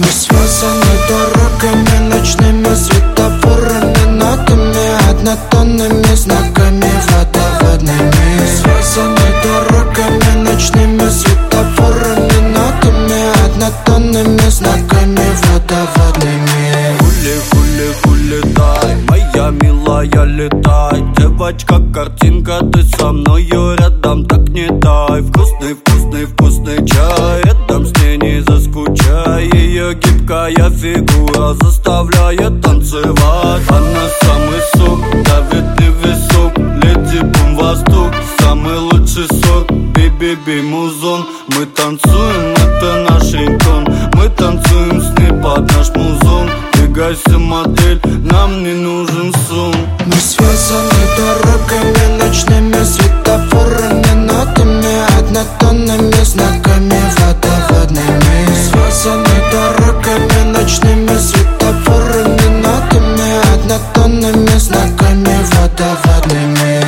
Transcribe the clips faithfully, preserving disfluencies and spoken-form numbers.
Мы связаны дорогами, ночными светофорами, нотами, однотонными знаками, водоводными. Связаны дорогами, ночными светофорами, нотами, однотонными знаками, водоводными. Хули, хули, хули, дай, моя милая, летай. Девочка, картинка, ты со мною рядом, так не дай. Вкусный, вкусный, вкусный чай, рядом с ней не заскучай. Ее гибкая фигура заставляет танцевать. Она самый сок, давит не висок, леди бум восток, самый лучший сорт, би-би-би музон. Мы танцуем, это наш рингтон, мы танцуем с ней под наш музон. Двигайся, модель, нам не нужен сон. Мы связаны дорогами, ночными светофорами, нотами, однотонными знаками, водоводными. Связаны дорогами, ночными светофорами, нотами, однотонными знаками, водоводными.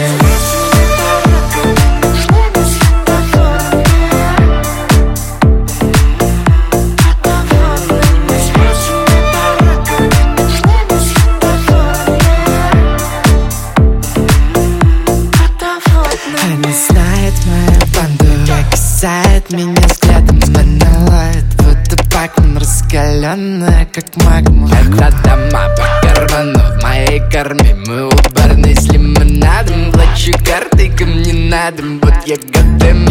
Она знает мою банду, касает меня взглядом. Она лает водопаком, раскаленная, как магма. Это дома по карману, в моей корме мы у барной с лимонадом. Плачу картой, ко мне надо, вот я готов.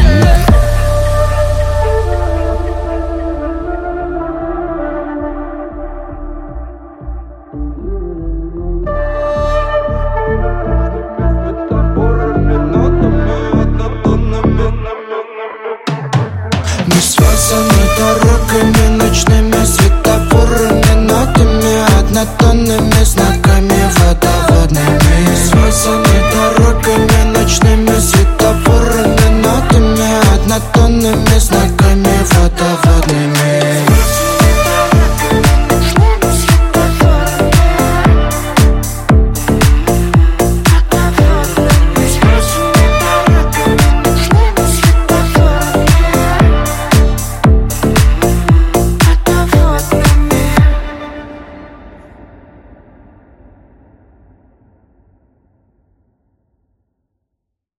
Мы связаны дорогами, ночными светофорами, нотами, однотонными знаками, водоводными. Связаны дорогами, ночными светофорами, нотами, однотонными знаками.